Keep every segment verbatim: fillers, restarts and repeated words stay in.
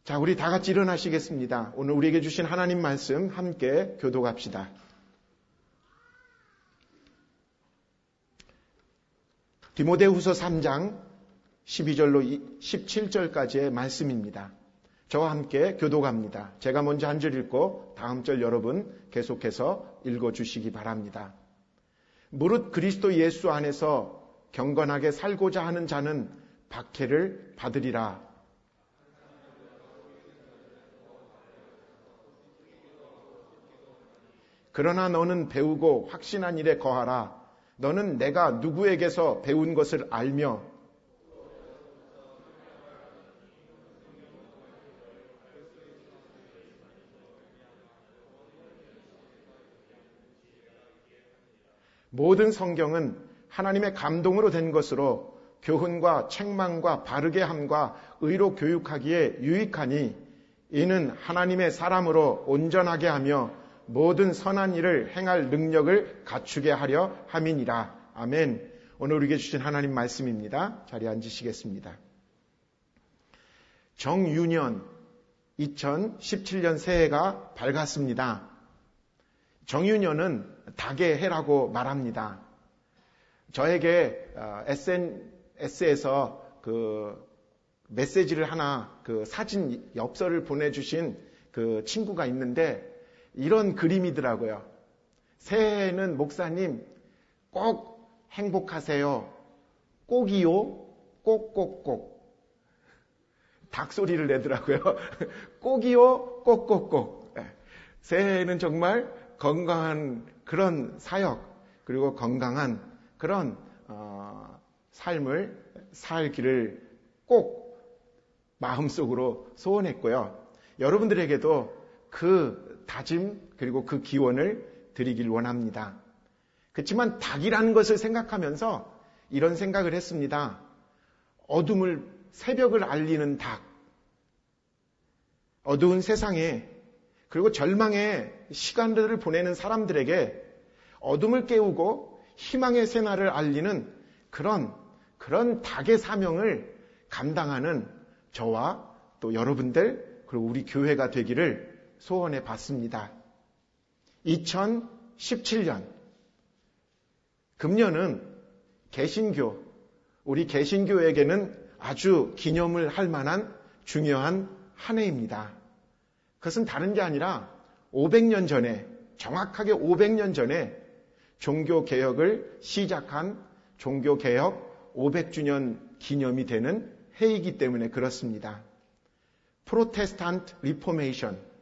자, 우리 다 같이 일어나시겠습니다. 오늘 우리에게 주신 하나님 말씀 함께 교독합시다. 디모데후서 삼 장 십이 절로 십칠 절까지의 말씀입니다. 저와 함께 교독합니다. 제가 먼저 한 절 읽고 다음 절 여러분 계속해서 읽어주시기 바랍니다. 무릇 그리스도 예수 안에서 경건하게 살고자 하는 자는 박해를 받으리라. 그러나 너는 배우고 확신한 일에 거하라. 너는 내가 누구에게서 배운 것을 알며 모든 성경은 하나님의 감동으로 된 것으로 교훈과 책망과 바르게 함과 의로 교육하기에 유익하니 이는 하나님의 사람으로 온전하게 하며 모든 선한 일을 행할 능력을 갖추게 하려 함이니라. 아멘. 오늘 우리에게 주신 하나님 말씀입니다. 자리에 앉으시겠습니다. 정유년 이천십칠 년 새해가 밝았습니다. 정유년은 닭의 해라고 말합니다. 저에게 에스엔에스에서 그 메시지를 하나, 그 사진 엽서를 보내주신 그 친구가 있는데 이런 그림이더라고요. 새해에는 목사님 꼭 행복하세요. 꼭이요. 꼭꼭꼭. 닭소리를 내더라고요. 꼭이요. 꼭꼭꼭. 새해에는 정말 건강한 그런 사역 그리고 건강한 그런 어, 삶을 살기를 꼭 마음속으로 소원했고요. 여러분들에게도 그 다짐 그리고 그 기원을 드리길 원합니다. 그렇지만 닭이라는 것을 생각하면서 이런 생각을 했습니다. 어둠을 새벽을 알리는 닭, 어두운 세상에 그리고 절망의 시간들을 보내는 사람들에게 어둠을 깨우고 희망의 새날을 알리는 그런 그런 닭의 사명을 감당하는 저와 또 여러분들 그리고 우리 교회가 되기를 소원해 봤습니다. 이천십칠 년 금년은 개신교, 우리 개신교에게는 아주 기념을 할 만한 중요한 한 해입니다. 그것은 다른 게 아니라 오백 년 전에, 정확하게 오백 년 전에 종교개혁을 시작한 종교개혁 오백 주년 기념이 되는 해이기 때문에 그렇습니다. 프로테스탄트 리포메이션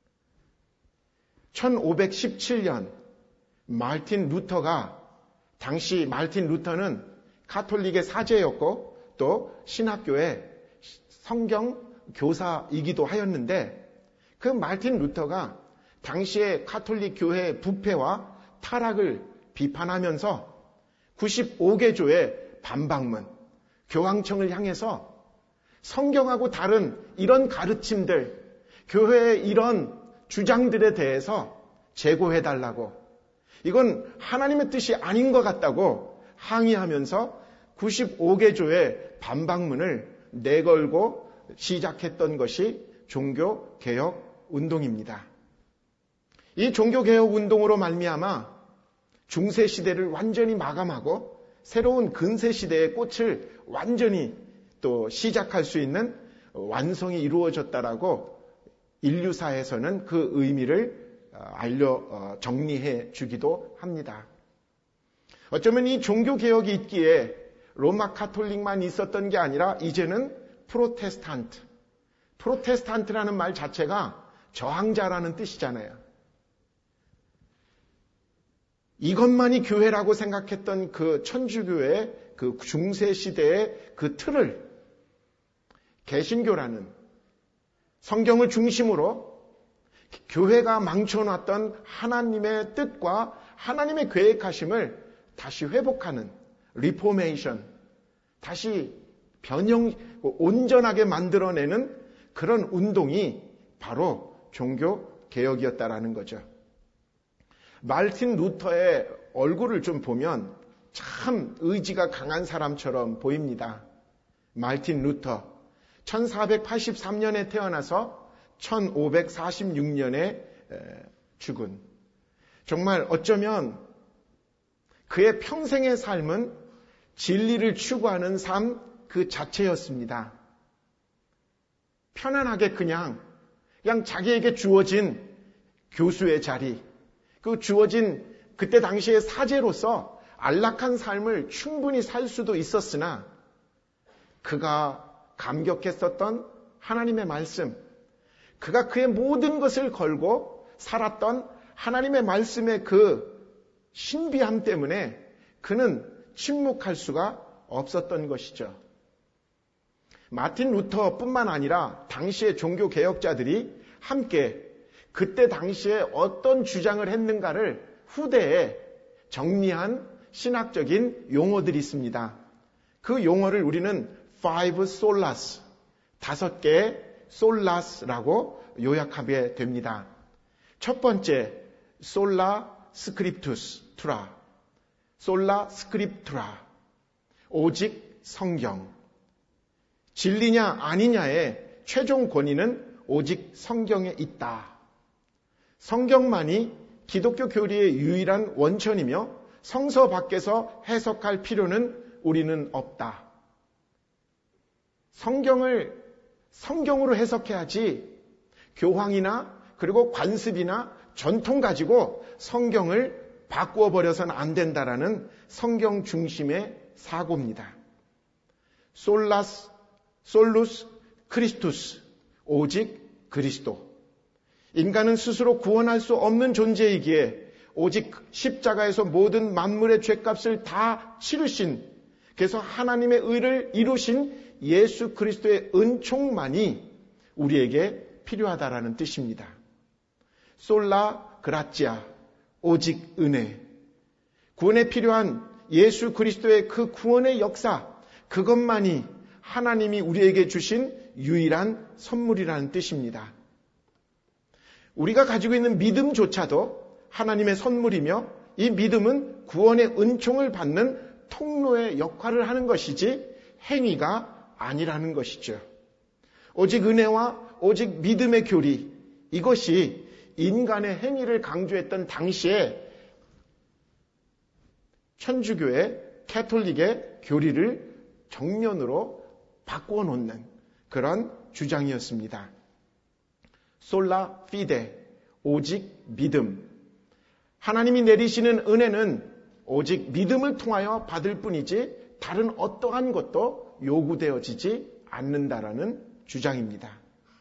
천오백십칠 년 마르틴 루터가, 당시 마르틴 루터는 가톨릭의 사제였고 또 신학교의 성경 교사이기도 하였는데 그 마르틴 루터가 당시의 가톨릭 교회의 부패와 타락을 비판하면서 구십오 개 조의 반박문, 교황청을 향해서 성경하고 다른 이런 가르침들, 교회의 이런 주장들에 대해서 제고해달라고, 이건 하나님의 뜻이 아닌 것 같다고 항의하면서 구십오 개 조의 반박문을 내걸고 시작했던 것이 종교개혁 운동입니다. 이 종교개혁 운동으로 말미암아 중세시대를 완전히 마감하고 새로운 근세시대의 꽃을 완전히 또 시작할 수 있는 완성이 이루어졌다라고 인류사에서는 그 의미를 알려 정리해 주기도 합니다. 어쩌면 이 종교개혁이 있기에 로마 가톨릭만 있었던 게 아니라 이제는 프로테스탄트, 프로테스탄트라는 말 자체가 저항자라는 뜻이잖아요. 이것만이 교회라고 생각했던 그 천주교의 그 중세시대의 그 틀을 개신교라는 성경을 중심으로 교회가 망쳐놨던 하나님의 뜻과 하나님의 계획하심을 다시 회복하는 리포메이션, 다시 변형, 온전하게 만들어내는 그런 운동이 바로 종교개혁이었다라는 거죠. 마르틴 루터의 얼굴을 좀 보면 참 의지가 강한 사람처럼 보입니다. 마르틴 루터, 천사백팔십삼 년에 태어나서 천오백사십육 년에 죽은, 정말 어쩌면 그의 평생의 삶은 진리를 추구하는 삶 그 자체였습니다. 편안하게 그냥 그냥 자기에게 주어진 교수의 자리, 그 주어진 그때 당시의 사제로서 안락한 삶을 충분히 살 수도 있었으나 그가 감격했었던 하나님의 말씀, 그가 그의 모든 것을 걸고 살았던 하나님의 말씀의 그 신비함 때문에 그는 침묵할 수가 없었던 것이죠. 마틴 루터뿐만 아니라 당시의 종교개혁자들이 함께 그때 당시에 어떤 주장을 했는가를 후대에 정리한 신학적인 용어들이 있습니다. 그 용어를 우리는 five solas, 다섯 개의 솔라스라고 요약하게 됩니다. 첫 번째, 솔라 스크립투스 투라, 솔라 스크립투라, 오직 성경. 진리냐 아니냐의 최종 권위는 오직 성경에 있다. 성경만이 기독교 교리의 유일한 원천이며 성서 밖에서 해석할 필요는 우리는 없다. 성경을 성경으로 해석해야지 교황이나 그리고 관습이나 전통 가지고 성경을 바꾸어 버려서는 안 된다라는 성경 중심의 사고입니다. 솔라스, 솔루스, 크리스투스, 오직 그리스도. 인간은 스스로 구원할 수 없는 존재이기에 오직 십자가에서 모든 만물의 죄값을 다 치르신, 그래서 하나님의 의를 이루신 예수 그리스도의 은총만이 우리에게 필요하다라는 뜻입니다. 솔라 그라치아, 오직 은혜. 구원에 필요한 예수 그리스도의 그 구원의 역사, 그것만이 하나님이 우리에게 주신 유일한 선물이라는 뜻입니다. 우리가 가지고 있는 믿음조차도 하나님의 선물이며 이 믿음은 구원의 은총을 받는 통로의 역할을 하는 것이지 행위가 아니라는 것이죠. 오직 은혜와 오직 믿음의 교리, 이것이 인간의 행위를 강조했던 당시에 천주교의 캐톨릭의 교리를 정면으로 바꾸어 놓는 그런 주장이었습니다. 솔라 피데, 오직 믿음. 하나님이 내리시는 은혜는 오직 믿음을 통하여 받을 뿐이지 다른 어떠한 것도 요구되어지지 않는다라는 주장입니다.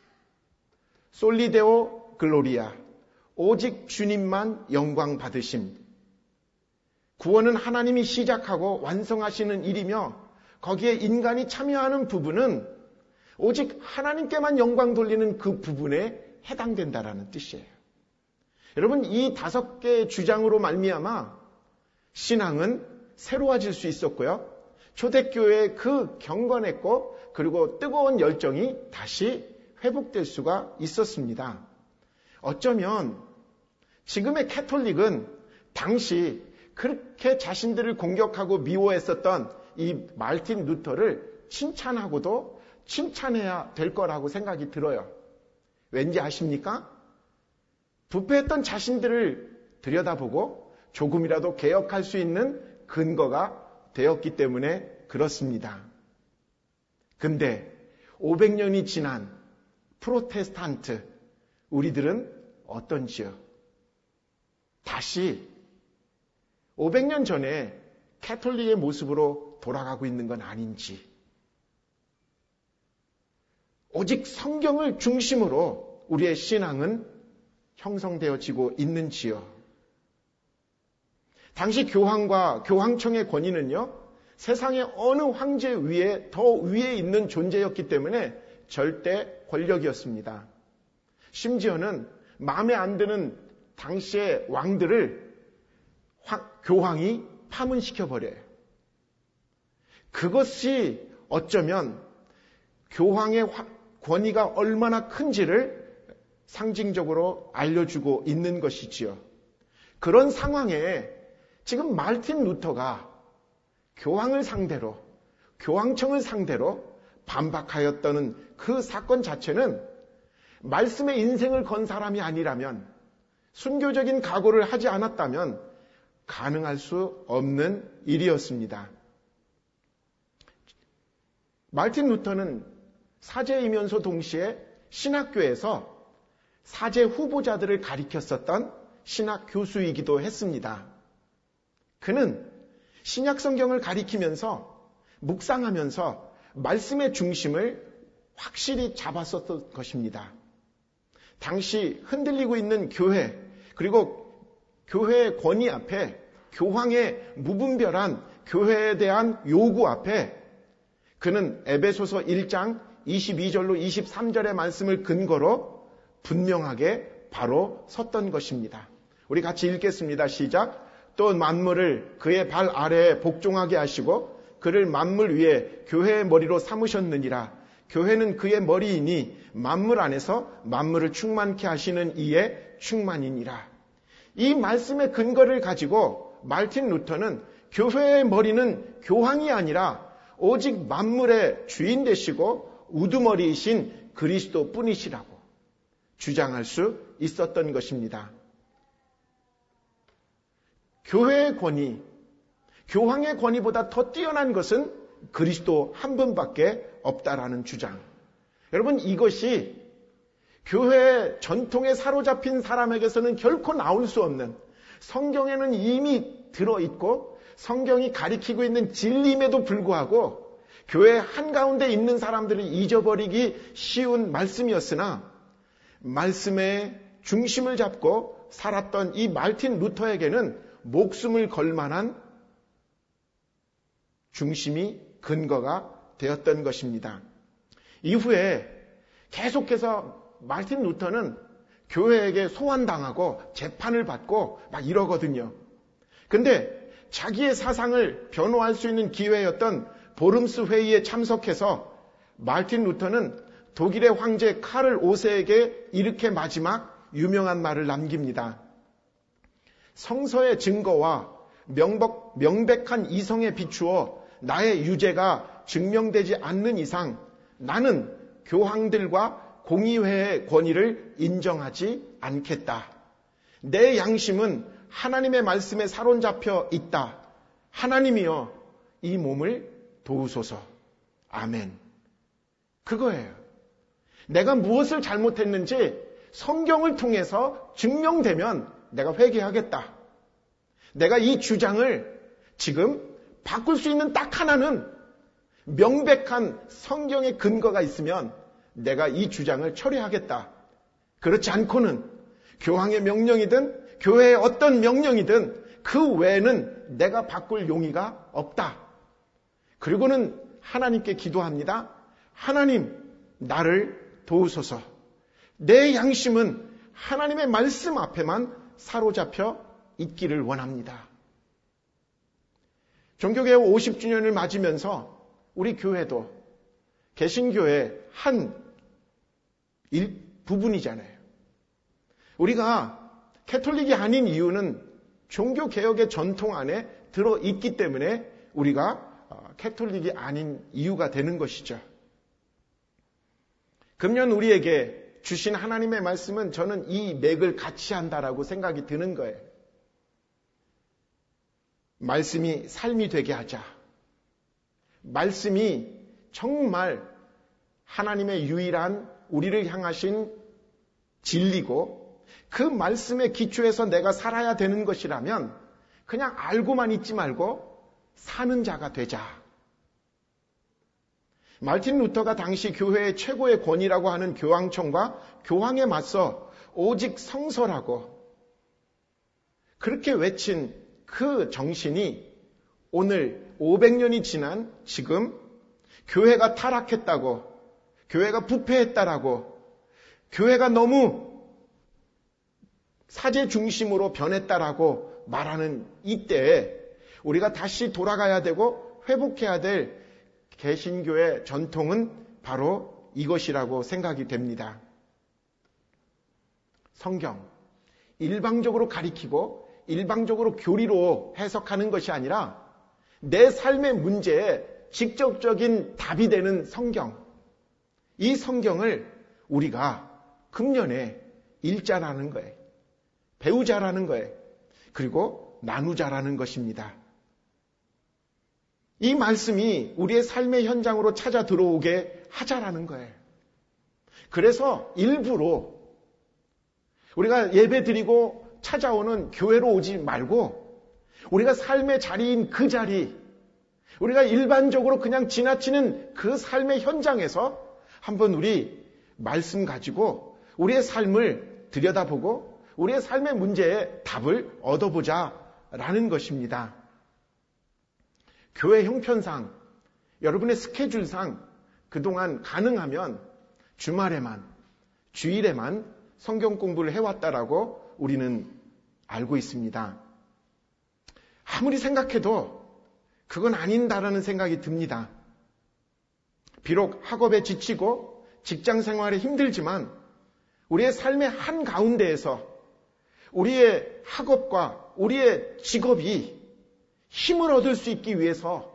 솔리데오 글로리아, 오직 주님만 영광 받으심. 구원은 하나님이 시작하고 완성하시는 일이며 거기에 인간이 참여하는 부분은 오직 하나님께만 영광 돌리는 그 부분에 해당된다라는 뜻이에요. 여러분, 이 다섯 개의 주장으로 말미암아 신앙은 새로워질 수 있었고요. 초대교회의 그 경건했고 그리고 뜨거운 열정이 다시 회복될 수가 있었습니다. 어쩌면 지금의 캐톨릭은 당시 그렇게 자신들을 공격하고 미워했었던 이 마르틴 루터를 칭찬하고도 칭찬해야 될 거라고 생각이 들어요. 왠지 아십니까? 부패했던 자신들을 들여다보고 조금이라도 개혁할 수 있는 근거가 되었기 때문에 그렇습니다. 근데 오백 년이 지난 프로테스탄트 우리들은 어떤지요? 다시 오백 년 전에 캐톨릭의 모습으로 돌아가고 있는 건 아닌지, 오직 성경을 중심으로 우리의 신앙은 형성되어지고 있는지요? 당시 교황과 교황청의 권위는요, 세상의 어느 황제 위에 더 위에 있는 존재였기 때문에 절대 권력이었습니다. 심지어는 마음에 안 드는 당시의 왕들을 교황이 파문시켜버려요. 그것이 어쩌면 교황의 권위가 얼마나 큰지를 상징적으로 알려주고 있는 것이지요. 그런 상황에 지금 마르틴 루터가 교황을 상대로, 교황청을 상대로 반박하였다는 그 사건 자체는 말씀의 인생을 건 사람이 아니라면, 순교적인 각오를 하지 않았다면 가능할 수 없는 일이었습니다. 마르틴 루터는 사제이면서 동시에 신학교에서 사제 후보자들을 가리켰었던 신학 교수이기도 했습니다. 그는 신약 성경을 가리키면서 묵상하면서 말씀의 중심을 확실히 잡았었던 것입니다. 당시 흔들리고 있는 교회, 그리고 교회의 권위 앞에, 교황의 무분별한 교회에 대한 요구 앞에 그는 에베소서 일 장 이십이 절로 이십삼 절의 말씀을 근거로 분명하게 바로 섰던 것입니다. 우리 같이 읽겠습니다. 시작. 또 만물을 그의 발 아래에 복종하게 하시고 그를 만물 위에 교회의 머리로 삼으셨느니라. 교회는 그의 머리이니 만물 안에서 만물을 충만케 하시는 이의 충만이니라. 이 말씀의 근거를 가지고 마르틴 루터는 교회의 머리는 교황이 아니라 오직 만물의 주인 되시고 우두머리이신 그리스도 뿐이시라고 주장할 수 있었던 것입니다. 교회의 권위, 교황의 권위보다 더 뛰어난 것은 그리스도 한 분밖에 없다라는 주장. 여러분, 이것이 교회의 전통에 사로잡힌 사람에게서는 결코 나올 수 없는, 성경에는 이미 들어있고 성경이 가리키고 있는 진리임에도 불구하고 교회 한가운데 있는 사람들을 잊어버리기 쉬운 말씀이었으나, 말씀의 중심을 잡고 살았던 이 마르틴 루터에게는 목숨을 걸 만한 중심이 근거가 되었던 것입니다. 이후에 계속해서 마르틴 루터는 교회에게 소환당하고 재판을 받고 막 이러거든요. 근데 자기의 사상을 변호할 수 있는 기회였던 보름스 회의에 참석해서 마르틴 루터는 독일의 황제 카를 오 세에게 이렇게 마지막 유명한 말을 남깁니다. 성서의 증거와 명백, 명백한 이성에 비추어 나의 유죄가 증명되지 않는 이상 나는 교황들과 공의회의 권위를 인정하지 않겠다. 내 양심은 하나님의 말씀에 사로잡혀 있다. 하나님이여 이 몸을 도우소서. 아멘. 그거예요. 내가 무엇을 잘못했는지 성경을 통해서 증명되면 내가 회개하겠다. 내가 이 주장을 지금 바꿀 수 있는 딱 하나는 명백한 성경의 근거가 있으면 내가 이 주장을 처리하겠다. 그렇지 않고는 교황의 명령이든 교회의 어떤 명령이든 그 외에는 내가 바꿀 용의가 없다. 그리고는 하나님께 기도합니다. 하나님, 나를 도우소서. 내 양심은 하나님의 말씀 앞에만 사로잡혀 있기를 원합니다. 종교개혁 오십 주년을 맞으면서 우리 교회도 개신교의 한 일 부분이잖아요. 우리가 캐톨릭이 아닌 이유는 종교개혁의 전통 안에 들어있기 때문에 우리가 캐톨릭이 아닌 이유가 되는 것이죠. 금년 우리에게 주신 하나님의 말씀은 저는 이 맥을 같이 한다라고 생각이 드는 거예요. 말씀이 삶이 되게 하자. 말씀이 정말 하나님의 유일한 우리를 향하신 진리고 그 말씀의 기초에서 내가 살아야 되는 것이라면 그냥 알고만 있지 말고 사는 자가 되자. 마르틴 루터가 당시 교회의 최고의 권위라고 하는 교황청과 교황에 맞서 오직 성서라고 그렇게 외친 그 정신이 오늘 오백 년이 지난 지금 교회가 타락했다고, 교회가 부패했다라고, 교회가 너무 사제 중심으로 변했다라고 말하는 이때에 우리가 다시 돌아가야 되고 회복해야 될 개신교의 전통은 바로 이것이라고 생각이 됩니다. 성경, 일방적으로 가리키고 일방적으로 교리로 해석하는 것이 아니라 내 삶의 문제에 직접적인 답이 되는 성경, 이 성경을 우리가 금년에 읽자라는 거예요. 배우자라는 거예요. 그리고 나누자라는 것입니다. 이 말씀이 우리의 삶의 현장으로 찾아 들어오게 하자라는 거예요. 그래서 일부러 우리가 예배 드리고 찾아오는 교회로 오지 말고 우리가 삶의 자리인 그 자리, 우리가 일반적으로 그냥 지나치는 그 삶의 현장에서 한번 우리 말씀 가지고 우리의 삶을 들여다보고 우리의 삶의 문제에 답을 얻어보자라는 것입니다. 교회 형편상, 여러분의 스케줄상 그동안 가능하면 주말에만, 주일에만 성경 공부를 해왔다라고 우리는 알고 있습니다. 아무리 생각해도 그건 아닌다라는 생각이 듭니다. 비록 학업에 지치고 직장 생활에 힘들지만 우리의 삶의 한가운데에서 우리의 학업과 우리의 직업이 힘을 얻을 수 있기 위해서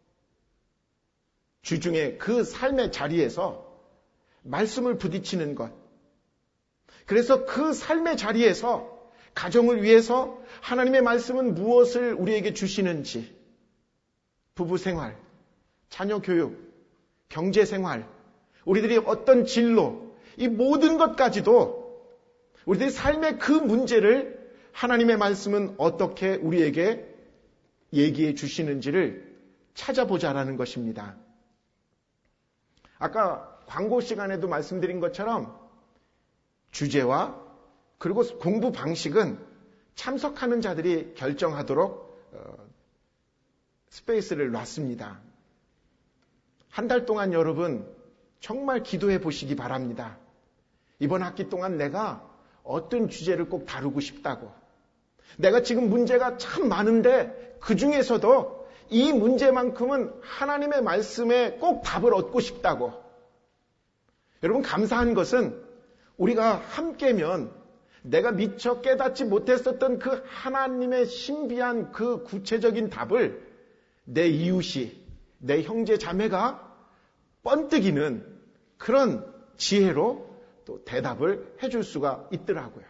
주중에 그 삶의 자리에서 말씀을 부딪히는 것, 그래서 그 삶의 자리에서 가정을 위해서 하나님의 말씀은 무엇을 우리에게 주시는지, 부부 생활, 자녀 교육, 경제 생활, 우리들이 어떤 진로, 이 모든 것까지도 우리들의 삶의 그 문제를 하나님의 말씀은 어떻게 우리에게 얘기해 주시는지를 찾아보자라는 것입니다. 아까 광고 시간에도 말씀드린 것처럼 주제와 그리고 공부 방식은 참석하는 자들이 결정하도록 어, 스페이스를 놨습니다. 한 달 동안 여러분 정말 기도해 보시기 바랍니다. 이번 학기 동안 내가 어떤 주제를 꼭 다루고 싶다고, 내가 지금 문제가 참 많은데 그 중에서도 이 문제만큼은 하나님의 말씀에 꼭 답을 얻고 싶다고. 여러분, 감사한 것은 우리가 함께면 내가 미처 깨닫지 못했었던 그 하나님의 신비한 그 구체적인 답을 내 이웃이, 내 형제 자매가 번뜩이는 그런 지혜로 또 대답을 해줄 수가 있더라고요.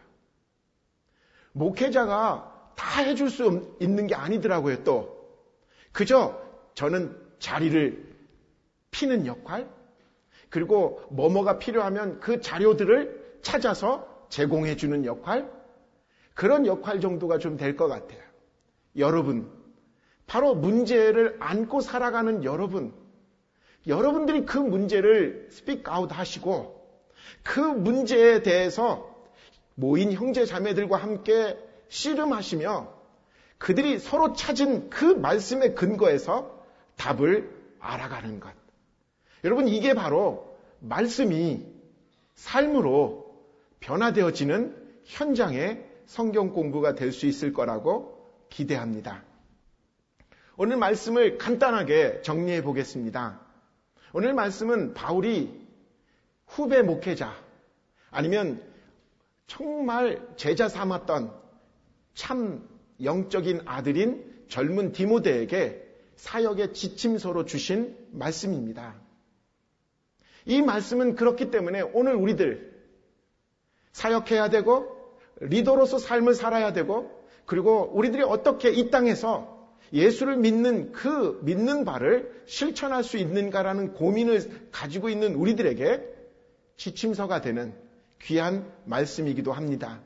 목회자가 다 해줄 수 있는 게 아니더라고요. 또 그저 저는 자리를 피는 역할, 그리고 뭐뭐가 필요하면 그 자료들을 찾아서 제공해 주는 역할, 그런 역할 정도가 좀 될 것 같아요. 여러분, 바로 문제를 안고 살아가는 여러분, 여러분들이 그 문제를 스피크 아웃 하시고 그 문제에 대해서 모인 형제 자매들과 함께 씨름하시며 그들이 서로 찾은 그 말씀의 근거에서 답을 알아가는 것. 여러분, 이게 바로 말씀이 삶으로 변화되어지는 현장의 성경 공부가 될 수 있을 거라고 기대합니다. 오늘 말씀을 간단하게 정리해 보겠습니다. 오늘 말씀은 바울이 후배 목회자, 아니면 정말 제자 삼았던 참 영적인 아들인 젊은 디모데에게 사역의 지침서로 주신 말씀입니다. 이 말씀은 그렇기 때문에 오늘 우리들 사역해야 되고 리더로서 삶을 살아야 되고, 그리고 우리들이 어떻게 이 땅에서 예수를 믿는 그 믿는 바를 실천할 수 있는가라는 고민을 가지고 있는 우리들에게 지침서가 되는 귀한 말씀이기도 합니다.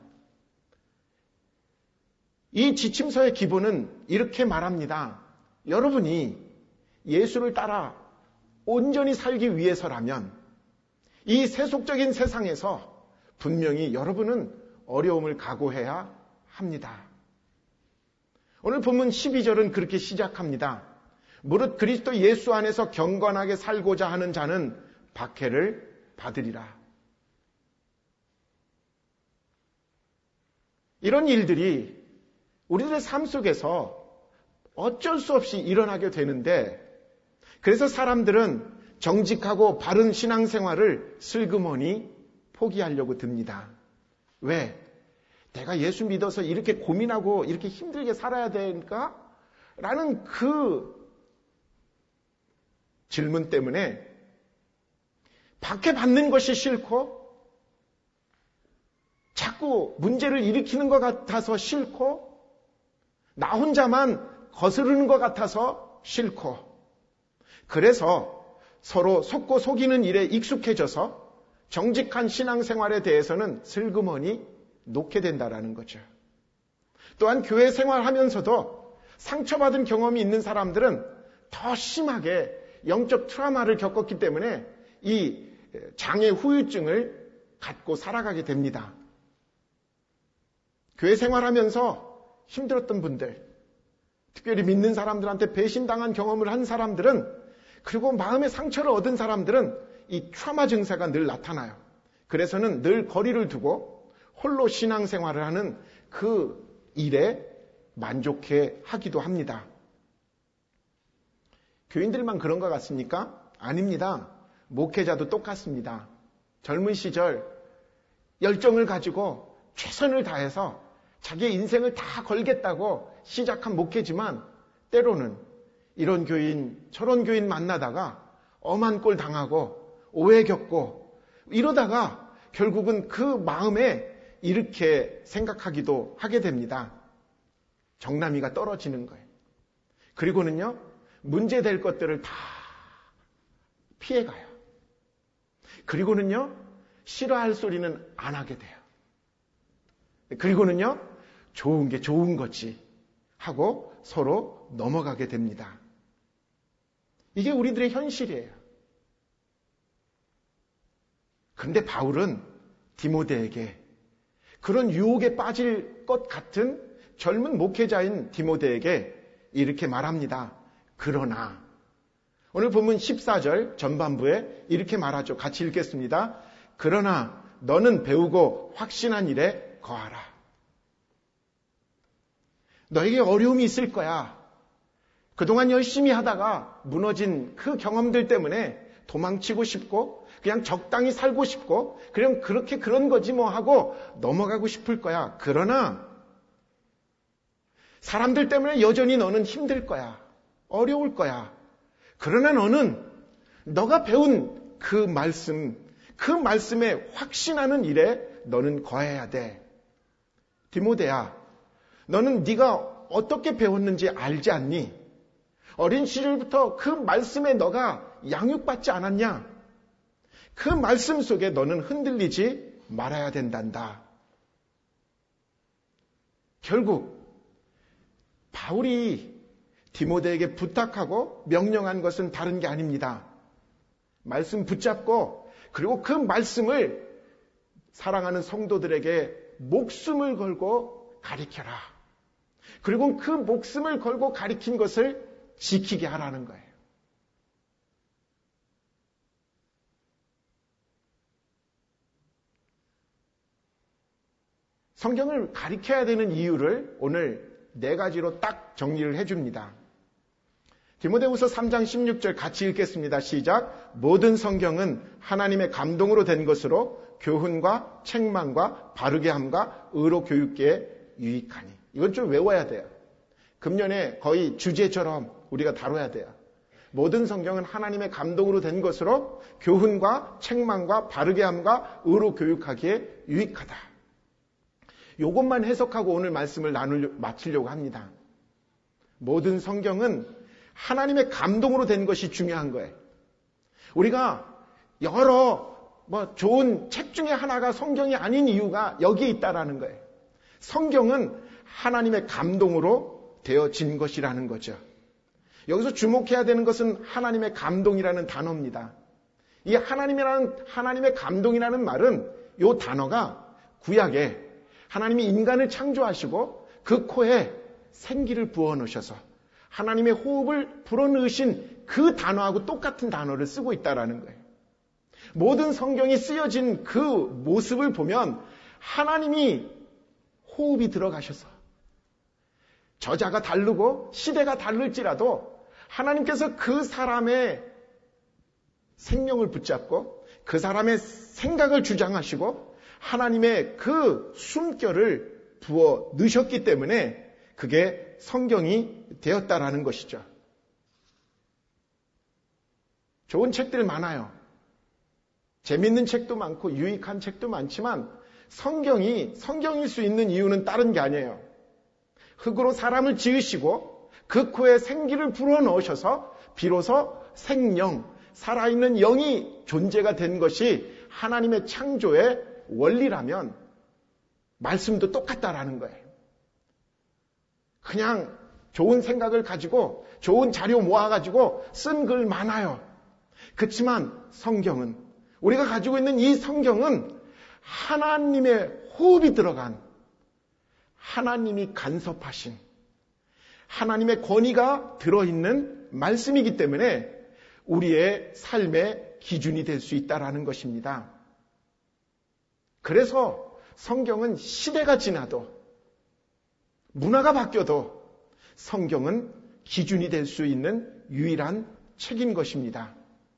이 지침서의 기본은 이렇게 말합니다. 여러분이 예수를 따라 온전히 살기 위해서라면 이 세속적인 세상에서 분명히 여러분은 어려움을 각오해야 합니다. 오늘 본문 십이 절은 그렇게 시작합니다. 무릇 그리스도 예수 안에서 경건하게 살고자 하는 자는 박해를 받으리라. 이런 일들이 우리들의 삶 속에서 어쩔 수 없이 일어나게 되는데, 그래서 사람들은 정직하고 바른 신앙생활을 슬그머니 포기하려고 듭니다. 왜? 내가 예수 믿어서 이렇게 고민하고 이렇게 힘들게 살아야 되니까? 라는 그 질문 때문에 박해받는 것이 싫고 자꾸 문제를 일으키는 것 같아서 싫고 나 혼자만 거스르는 것 같아서 싫고 그래서 서로 속고 속이는 일에 익숙해져서 정직한 신앙생활에 대해서는 슬그머니 놓게 된다라는 거죠. 또한 교회 생활하면서도 상처받은 경험이 있는 사람들은 더 심하게 영적 트라우마를 겪었기 때문에 이 장애 후유증을 갖고 살아가게 됩니다. 교회 생활하면서 힘들었던 분들, 특별히 믿는 사람들한테 배신당한 경험을 한 사람들은 그리고 마음의 상처를 얻은 사람들은 이 트라우마 증세가 늘 나타나요. 그래서는 늘 거리를 두고 홀로 신앙생활을 하는 그 일에 만족해 하기도 합니다. 교인들만 그런 것 같습니까? 아닙니다. 목회자도 똑같습니다. 젊은 시절 열정을 가지고 최선을 다해서 자기의 인생을 다 걸겠다고 시작한 목회지만 때로는 이런 교인 저런 교인 만나다가 엄한 꼴 당하고 오해 겪고 이러다가 결국은 그 마음에 이렇게 생각하기도 하게 됩니다. 정남이가 떨어지는 거예요. 그리고는요 문제될 것들을 다 피해가요. 그리고는요 싫어할 소리는 안 하게 돼요. 그리고는요 좋은 게 좋은 거지 하고 서로 넘어가게 됩니다. 이게 우리들의 현실이에요. 그런데 바울은 디모데에게 그런 유혹에 빠질 것 같은 젊은 목회자인 디모데에게 이렇게 말합니다. 그러나 오늘 본문 십사 절 전반부에 이렇게 말하죠. 같이 읽겠습니다. 그러나 너는 배우고 확신한 일에 거하라. 너에게 어려움이 있을 거야. 그동안 열심히 하다가 무너진 그 경험들 때문에 도망치고 싶고 그냥 적당히 살고 싶고 그냥 그렇게 그런 거지 뭐 하고 넘어가고 싶을 거야. 그러나 사람들 때문에 여전히 너는 힘들 거야. 어려울 거야. 그러나 너는 너가 배운 그 말씀, 그 말씀에 확신하는 일에 너는 거해야 돼. 디모데야, 너는 네가 어떻게 배웠는지 알지 않니? 어린 시절부터 그 말씀에 너가 양육받지 않았냐? 그 말씀 속에 너는 흔들리지 말아야 된단다. 결국 바울이 디모데에게 부탁하고 명령한 것은 다른 게 아닙니다. 말씀 붙잡고 그리고 그 말씀을 사랑하는 성도들에게 목숨을 걸고 가리켜라. 그리고 그 목숨을 걸고 가리킨 것을 지키게 하라는 거예요. 성경을 가리켜야 되는 이유를 오늘 네 가지로 딱 정리를 해줍니다. 디모데후서 삼 장 십육 절 같이 읽겠습니다. 시작. 모든 성경은 하나님의 감동으로 된 것으로 교훈과 책망과 바르게 함과 의로 교육계에 유익하니. 이건 좀 외워야 돼요. 금년에 거의 주제처럼 우리가 다뤄야 돼요. 모든 성경은 하나님의 감동으로 된 것으로 교훈과 책망과 바르게 함과 의로 교육하기에 유익하다. 이것만 해석하고 오늘 말씀을 나누려, 마치려고 합니다. 모든 성경은 하나님의 감동으로 된 것이 중요한 거예요. 우리가 여러 뭐 좋은 책 중에 하나가 성경이 아닌 이유가 여기에 있다라는 거예요. 성경은 하나님의 감동으로 되어진 것이라는 거죠. 여기서 주목해야 되는 것은 하나님의 감동이라는 단어입니다. 이 하나님이라는 하나님의 감동이라는 말은 이 단어가 구약에 하나님이 인간을 창조하시고 그 코에 생기를 부어 넣으셔서 하나님의 호흡을 불어넣으신 그 단어하고 똑같은 단어를 쓰고 있다라는 거예요. 모든 성경이 쓰여진 그 모습을 보면 하나님이 호흡이 들어가셔서 저자가 다르고 시대가 다를지라도 하나님께서 그 사람의 생명을 붙잡고 그 사람의 생각을 주장하시고 하나님의 그 숨결을 부어 넣으셨기 때문에 그게 성경이 되었다라는 것이죠. 좋은 책들 많아요. 재밌는 책도 많고 유익한 책도 많지만 성경이 성경일 수 있는 이유는 다른 게 아니에요. 흙으로 사람을 지으시고 그 코에 생기를 불어넣으셔서 비로소 생명, 살아있는 영이 존재가 된 것이 하나님의 창조의 원리라면 말씀도 똑같다라는 거예요. 그냥 좋은 생각을 가지고 좋은 자료 모아가지고 쓴 글 많아요. 그렇지만 성경은, 우리가 가지고 있는 이 성경은 하나님의 호흡이 들어간, 하나님이 간섭하신, 하나님의 권위가 들어있는 말씀이기 때문에 우리의 삶의 기준이 될 수 있다는 것입니다. 그래서 성경은 시대가 지나도, 문화가 바뀌어도 성경은 기준이 될 수 있는 유일한 책인 것입니다.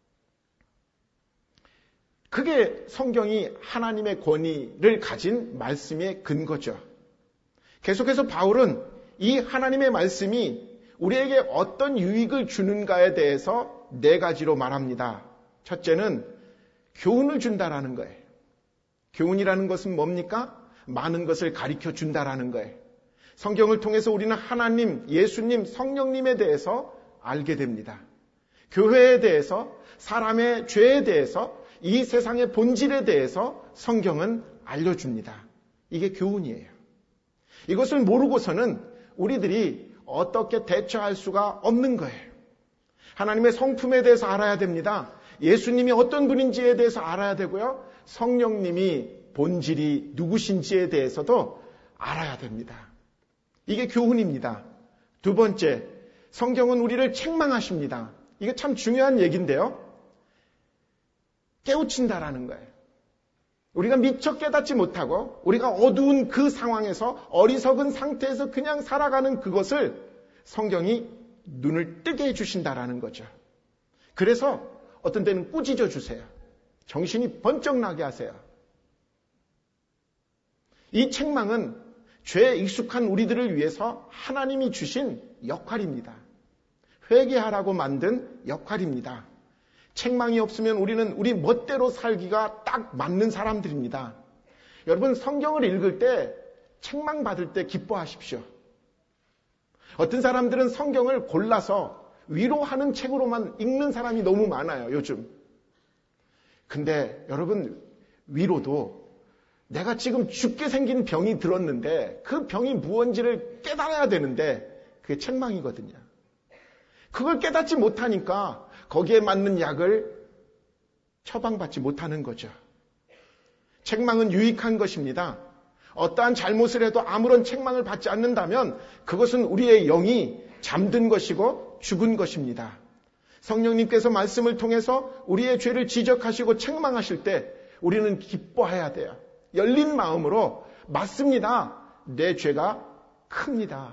그게 성경이 하나님의 권위를 가진 말씀의 근거죠. 계속해서 바울은 이 하나님의 말씀이 우리에게 어떤 유익을 주는가에 대해서 네 가지로 말합니다. 첫째는 교훈을 준다라는 거예요. 교훈이라는 것은 뭡니까? 많은 것을 가르쳐 준다라는 거예요. 성경을 통해서 우리는 하나님, 예수님, 성령님에 대해서 알게 됩니다. 교회에 대해서, 사람의 죄에 대해서, 이 세상의 본질에 대해서 성경은 알려줍니다. 이게 교훈이에요. 이것을 모르고서는 우리들이 어떻게 대처할 수가 없는 거예요. 하나님의 성품에 대해서 알아야 됩니다. 예수님이 어떤 분인지에 대해서 알아야 되고요. 성령님이 본질이 누구신지에 대해서도 알아야 됩니다. 이게 교훈입니다. 두 번째, 성경은 우리를 책망하십니다. 이게 참 중요한 얘기인데요. 깨우친다라는 거예요. 우리가 미처 깨닫지 못하고 우리가 어두운 그 상황에서 어리석은 상태에서 그냥 살아가는 그것을 성경이 눈을 뜨게 해주신다라는 거죠. 그래서 어떤 때는 꾸짖어 주세요. 정신이 번쩍 나게 하세요. 이 책망은 죄에 익숙한 우리들을 위해서 하나님이 주신 역할입니다. 회개하라고 만든 역할입니다. 책망이 없으면 우리는 우리 멋대로 살기가 딱 맞는 사람들입니다. 여러분, 성경을 읽을 때 책망 받을 때 기뻐하십시오. 어떤 사람들은 성경을 골라서 위로하는 책으로만 읽는 사람이 너무 많아요, 요즘. 근데 여러분, 위로도 내가 지금 죽게 생긴 병이 들었는데 그 병이 무언지를 깨달아야 되는데 그게 책망이거든요. 그걸 깨닫지 못하니까 거기에 맞는 약을 처방받지 못하는 거죠. 책망은 유익한 것입니다. 어떠한 잘못을 해도 아무런 책망을 받지 않는다면 그것은 우리의 영이 잠든 것이고 죽은 것입니다. 성령님께서 말씀을 통해서 우리의 죄를 지적하시고 책망하실 때 우리는 기뻐해야 돼요. 열린 마음으로 맞습니다. 내 죄가 큽니다.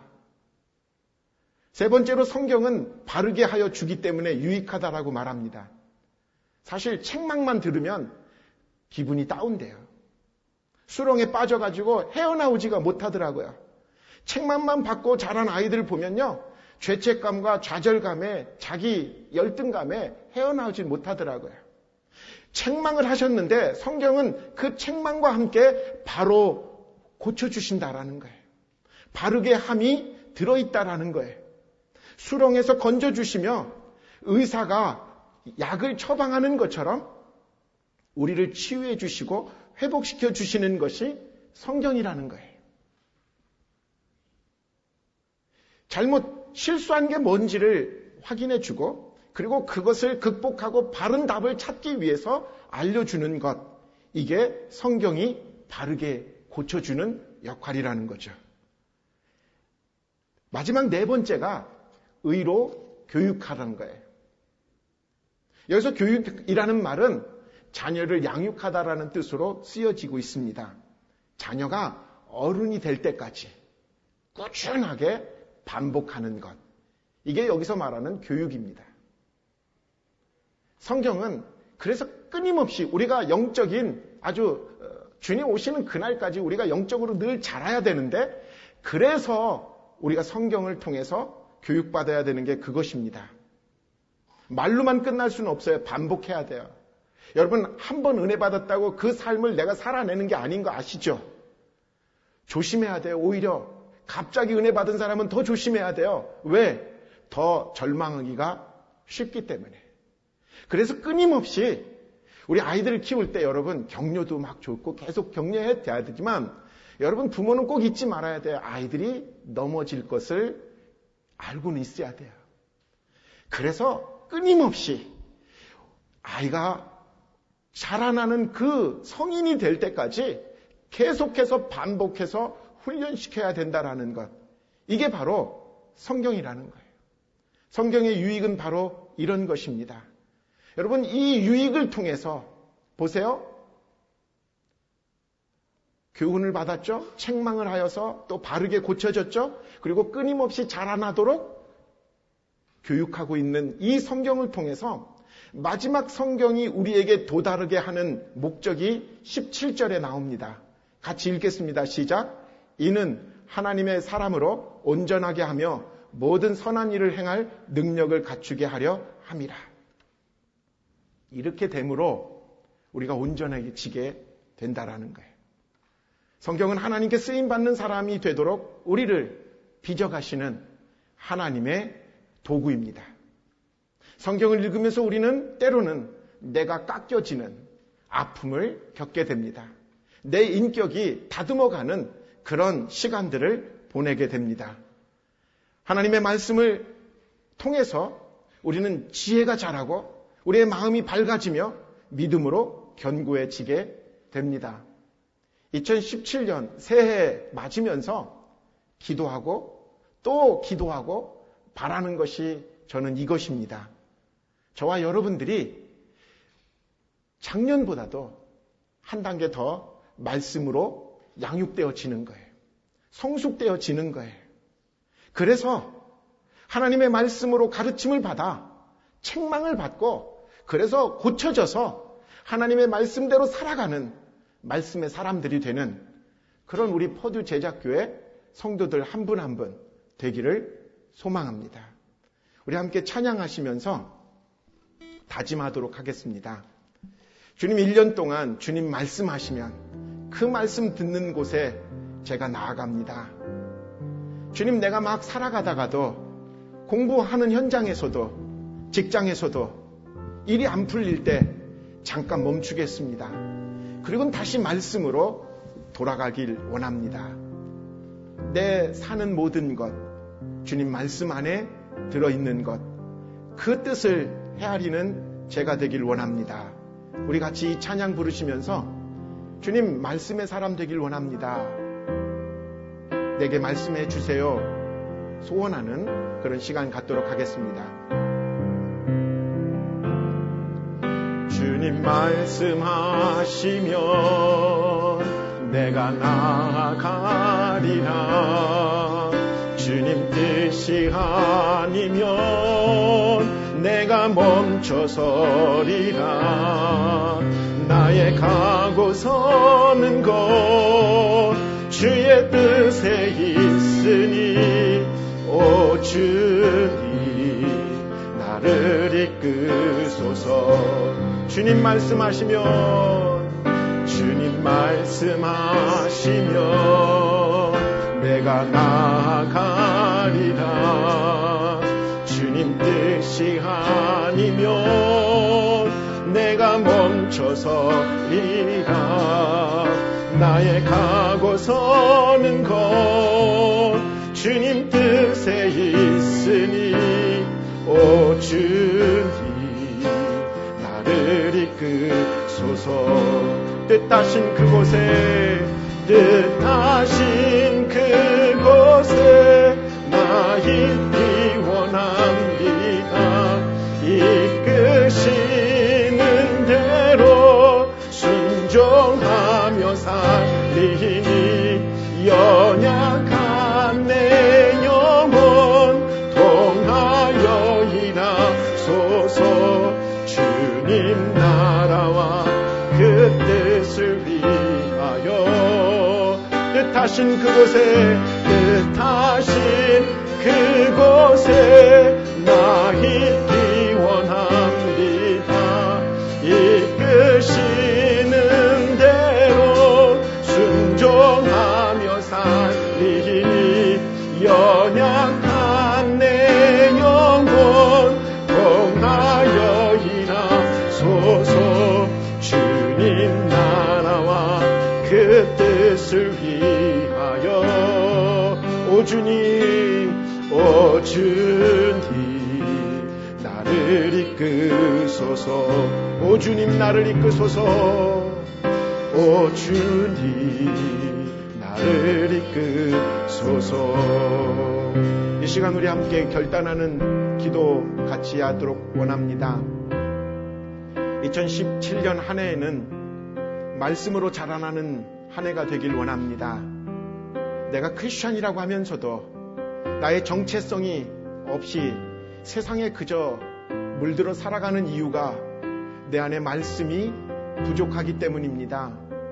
세 번째로 성경은 바르게 하여 주기 때문에 유익하다라고 말합니다. 사실 책망만 들으면 기분이 다운돼요. 수렁에 빠져가지고 헤어나오지가 못하더라고요. 책망만 받고 자란 아이들 보면요. 죄책감과 좌절감에 자기 열등감에 헤어나오지 못하더라고요. 책망을 하셨는데 성경은 그 책망과 함께 바로 고쳐주신다라는 거예요. 바르게 함이 들어있다라는 거예요. 수렁에서 건져주시며 의사가 약을 처방하는 것처럼 우리를 치유해 주시고 회복시켜 주시는 것이 성경이라는 거예요. 잘못 실수한 게 뭔지를 확인해 주고 그리고 그것을 극복하고 바른 답을 찾기 위해서 알려주는 것, 이게 성경이 바르게 고쳐주는 역할이라는 거죠. 마지막 네 번째가 의로 교육하라는 거예요. 여기서 교육이라는 말은 자녀를 양육하다라는 뜻으로 쓰여지고 있습니다. 자녀가 어른이 될 때까지 꾸준하게 반복하는 것, 이게 여기서 말하는 교육입니다. 성경은 그래서 끊임없이 우리가 영적인 아주 주님 오시는 그날까지 우리가 영적으로 늘 자라야 되는데 그래서 우리가 성경을 통해서 교육받아야 되는 게 그것입니다. 말로만 끝날 수는 없어요. 반복해야 돼요. 여러분, 한 번 은혜 받았다고 그 삶을 내가 살아내는 게 아닌 거 아시죠? 조심해야 돼요. 오히려 갑자기 은혜 받은 사람은 더 조심해야 돼요. 왜? 더 절망하기가 쉽기 때문에. 그래서 끊임없이 우리 아이들을 키울 때 여러분 격려도 막 좋고 계속 격려해야 되지만 여러분 부모는 꼭 잊지 말아야 돼요. 아이들이 넘어질 것을 알고는 있어야 돼요. 그래서 끊임없이 아이가 자라나는 그 성인이 될 때까지 계속해서 반복해서 훈련시켜야 된다라는 것. 이게 바로 성경이라는 거예요. 성경의 유익은 바로 이런 것입니다. 여러분, 이 유익을 통해서 보세요. 교훈을 받았죠. 책망을 하여서 또 바르게 고쳐졌죠. 그리고 끊임없이 자라나도록 교육하고 있는 이 성경을 통해서 마지막 성경이 우리에게 도다르게 하는 목적이 십칠 절에 나옵니다. 같이 읽겠습니다. 시작. 이는 하나님의 사람으로 온전하게 하며 모든 선한 일을 행할 능력을 갖추게 하려 함이라. 이렇게 됨으로 우리가 온전해지게 된다라는 거예요. 성경은 하나님께 쓰임받는 사람이 되도록 우리를 빚어가시는 하나님의 도구입니다. 성경을 읽으면서 우리는 때로는 내가 깎여지는 아픔을 겪게 됩니다. 내 인격이 다듬어가는 그런 시간들을 보내게 됩니다. 하나님의 말씀을 통해서 우리는 지혜가 자라고 우리의 마음이 밝아지며 믿음으로 견고해지게 됩니다. 이천십칠 년 새해 맞으면서 기도하고 또 기도하고 바라는 것이 저는 이것입니다. 저와 여러분들이 작년보다도 한 단계 더 말씀으로 양육되어지는 거예요. 성숙되어지는 거예요. 그래서 하나님의 말씀으로 가르침을 받아 책망을 받고 그래서 고쳐져서 하나님의 말씀대로 살아가는 말씀의 사람들이 되는 그런 우리 퍼듀 제작교회 성도들 한 분 한 분 되기를 소망합니다. 우리 함께 찬양하시면서 다짐하도록 하겠습니다. 주님 일 년 동안 주님 말씀하시면 그 말씀 듣는 곳에 제가 나아갑니다. 주님 내가 막 살아가다가도 공부하는 현장에서도 직장에서도 일이 안 풀릴 때 잠깐 멈추겠습니다. 그리고 다시 말씀으로 돌아가길 원합니다. 내 사는 모든 것, 주님 말씀 안에 들어있는 것, 그 뜻을 헤아리는 제가 되길 원합니다. 우리 같이 이 찬양 부르시면서 주님 말씀의 사람 되길 원합니다. 내게 말씀해 주세요. 소원하는 그런 시간 갖도록 하겠습니다. 주님 말씀하시면 내가 나아가리라. 주님 뜻이 아니면 내가 멈춰서리라. 나의 가고 서는 것 주의 뜻에 있으니 오 주님 나를 이끄소서. 주님 말씀하시면 주님 말씀하시면 내가 나아가리라. 주님 뜻이 아니면 내가 멈춰서리라. 나의 가고 서는 것 주님 뜻에 있으니 오 주님 나를 이끄소서. 뜻하신 그곳에 뜻하신 그곳에 나 있기 원합니다. 이끄시는 대로 순종하며 살리니 연약한 내 영혼 통하여 일하소서. 주님 나라와 그 뜻을 위하여 뜻하신 그곳에 뜻하신 그곳에 나 있기 원합니다. 것을 위하여 오 주님 오 주님 나를 이끄소서 오 주님 나를 이끄소서 오 주님 나를 이끄소서. 이 시간 우리 함께 결단하는 기도 같이 하도록 원합니다. 이천십칠 년 한 해에는 말씀으로 자라나는 한 해가 되길 원합니다. 내가 크리스찬이라고 하면서도 나의 정체성이 없이 세상에 그저 물들어 살아가는 이유가 내 안에 말씀이 부족하기 때문입니다.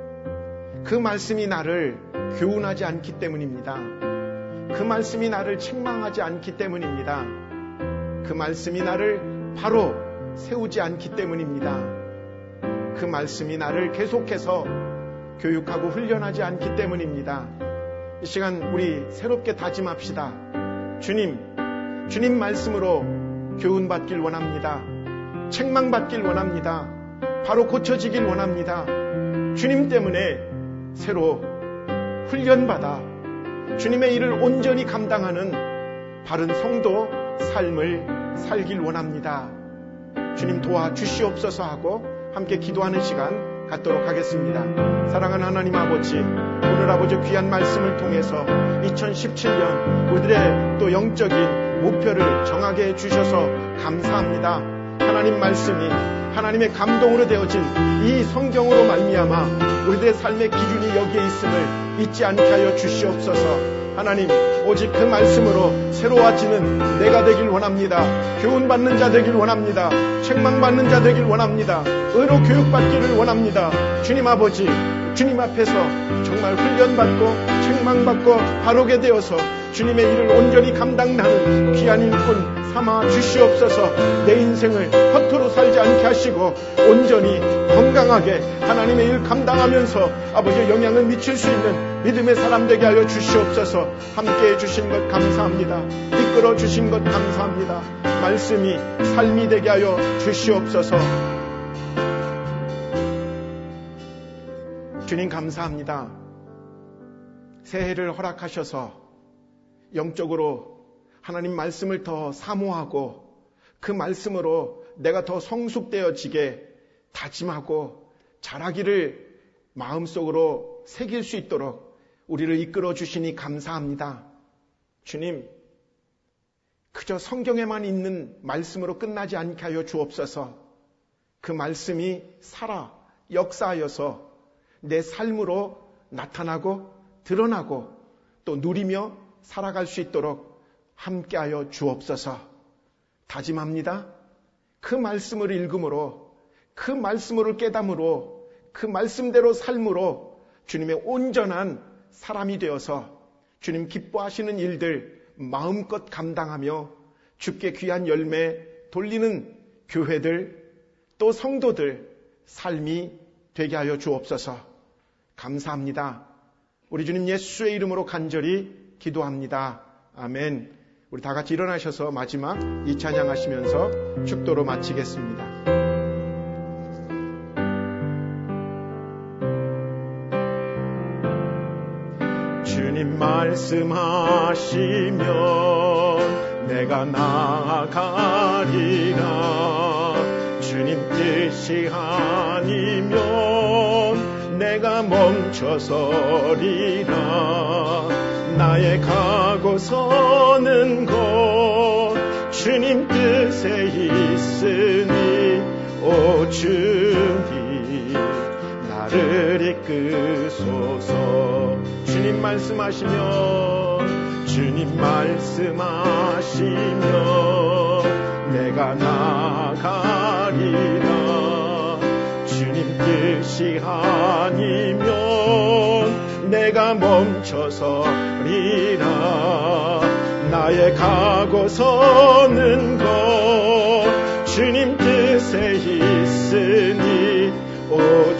그 말씀이 나를 교훈하지 않기 때문입니다. 그 말씀이 나를 책망하지 않기 때문입니다. 그 말씀이 나를 바로 세우지 않기 때문입니다. 그 말씀이 나를 계속해서 교육하고 훈련하지 않기 때문입니다. 이 시간 우리 새롭게 다짐합시다. 주님, 주님 말씀으로 교훈받길 원합니다. 책망받길 원합니다. 바로 고쳐지길 원합니다. 주님 때문에 새로 훈련받아 주님의 일을 온전히 감당하는 바른 성도 삶을 살길 원합니다. 주님 도와주시옵소서 하고 함께 기도하는 시간 갖도록 하겠습니다. 사랑하는 하나님 아버지, 오늘 아버지 귀한 말씀을 통해서 이천십칠 년 우리들의 또 영적인 목표를 정하게 해주셔서 감사합니다. 하나님 말씀이 하나님의 감동으로 되어진 이 성경으로 말미암아 우리들의 삶의 기준이 여기에 있음을 잊지 않게 하여 주시옵소서. 하나님, 오직 그 말씀으로 새로워지는 내가 되길 원합니다. 교훈받는 자 되길 원합니다. 책망받는 자 되길 원합니다. 의로 교육받기를 원합니다. 주님 아버지, 주님 앞에서 정말 훈련받고 책망받고 바르게 되어서 주님의 일을 온전히 감당하는 귀한 일꾼 삼아 주시옵소서. 내 인생을 허투루 살지 않게 하시고 온전히 건강하게 하나님의 일 감당하면서 아버지의 영향을 미칠 수 있는 믿음의 사람 되게 하여 주시옵소서. 함께해 주신 것 감사합니다. 이끌어 주신 것 감사합니다. 말씀이 삶이 되게 하여 주시옵소서. 주님 감사합니다. 새해를 허락하셔서 영적으로 하나님 말씀을 더 사모하고 그 말씀으로 내가 더 성숙되어지게 다짐하고 자라기를 마음속으로 새길 수 있도록 우리를 이끌어 주시니 감사합니다. 주님, 그저 성경에만 있는 말씀으로 끝나지 않게 하여 주옵소서. 그 말씀이 살아 역사하여서 내 삶으로 나타나고 드러나고 또 누리며 살아갈 수 있도록 함께하여 주옵소서. 다짐합니다. 그 말씀을 읽음으로, 그 말씀을 깨닫음으로, 그 말씀대로 삶으로 주님의 온전한 사람이 되어서 주님 기뻐하시는 일들 마음껏 감당하며 주께 귀한 열매 돌리는 교회들 또 성도들 삶이 되게 하여 주옵소서. 감사합니다. 우리 주님 예수의 이름으로 간절히 기도합니다. 아멘. 우리 다 같이 일어나셔서 마지막 이 찬양하시면서 축도로 마치겠습니다. 주님 말씀하시면 내가 나아가리라. 주님 뜻이 아니면 내가 멈춰서리라. 나의 가고 서는 곳 주님 뜻에 있으니 오 주님 나를 이끄소서. 주님 말씀하시면 주님 말씀하시면 내가 나가리라. 주님 뜻이 아니면 내가 멈춰서리라. 나의 가고 서는 것 주님 뜻에 있으니 오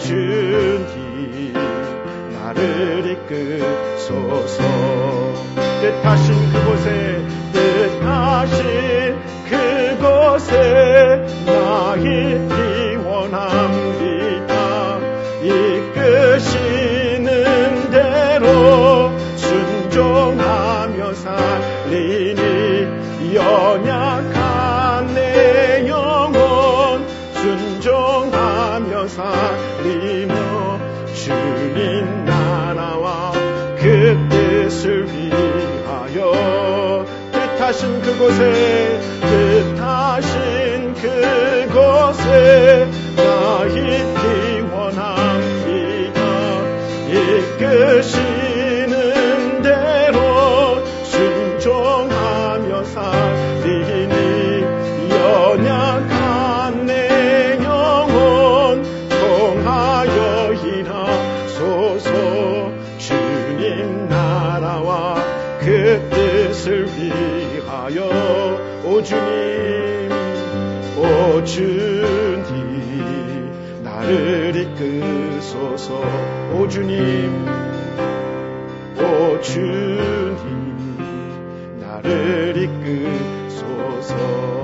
주님 나를 이끄소서. 뜻하신 그곳에 뜻하신 그곳에 나 있기 원합니다. 이끄시는데 섬기며 주님 나라와 그 뜻을 위하여 뜻하신 그곳에 뜻하신 그곳에 나의 피원합니다. 이끄시는 대로 순종하며 살리니 연약한 내 영혼 통하여 일하소서. 주님 나라와 그 뜻을 위하여 오 주님 오 주님 나를 이끄소서. 오 주님 오 주님 나를 이끄소서.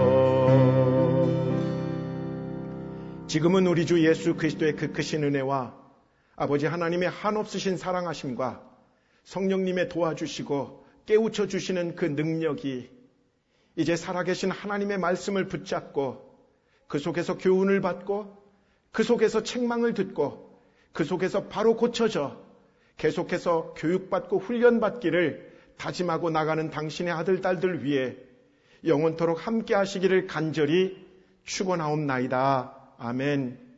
지금은 우리 주 예수 그리스도의 그 크신 은혜와 아버지 하나님의 한없으신 사랑하심과 성령님의 도와주시고 깨우쳐 주시는 그 능력이 이제 살아계신 하나님의 말씀을 붙잡고 그 속에서 교훈을 받고 그 속에서 책망을 듣고 그 속에서 바로 고쳐져 계속해서 교육받고 훈련받기를 다짐하고 나가는 당신의 아들 딸들 위해 영원토록 함께 하시기를 간절히 축원하옵나이다. 아멘.